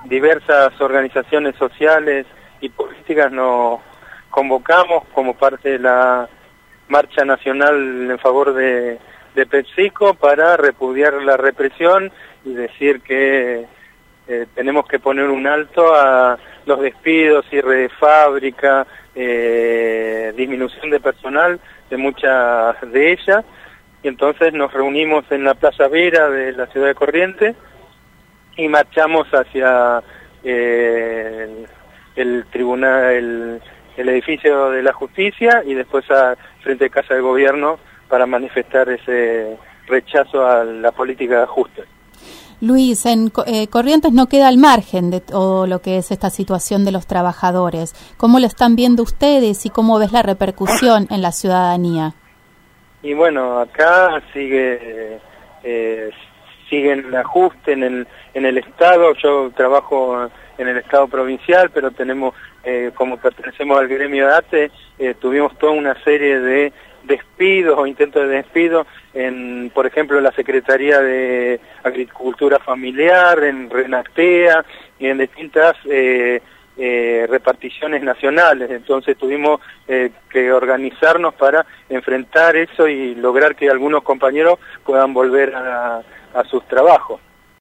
diversas organizaciones sociales y políticas nos convocamos como parte de la marcha nacional en favor de PepsiCo para repudiar la represión y decir que tenemos que poner un alto a los despidos, cierre de fábrica, disminución de personal de muchas de ellas, y entonces nos reunimos en la Plaza Vera de la ciudad de Corrientes y marchamos hacia el tribunal, el edificio de la justicia, y después frente a Casa de Gobierno para manifestar ese rechazo a la política de ajuste. Luis, en Corrientes no queda al margen de todo lo que es esta situación de los trabajadores. ¿Cómo lo están viendo ustedes y cómo ves la repercusión en la ciudadanía? Y bueno, acá sigue el ajuste en el Estado. Yo trabajo en el Estado provincial, pero tenemos, como pertenecemos al gremio de ATE, tuvimos toda una serie de despidos o intentos de despido en, por ejemplo, la Secretaría de Agricultura Familiar, en Renactea y en distintas reparticiones nacionales. Entonces tuvimos que organizarnos para enfrentar eso y lograr que algunos compañeros puedan volver a sus trabajos.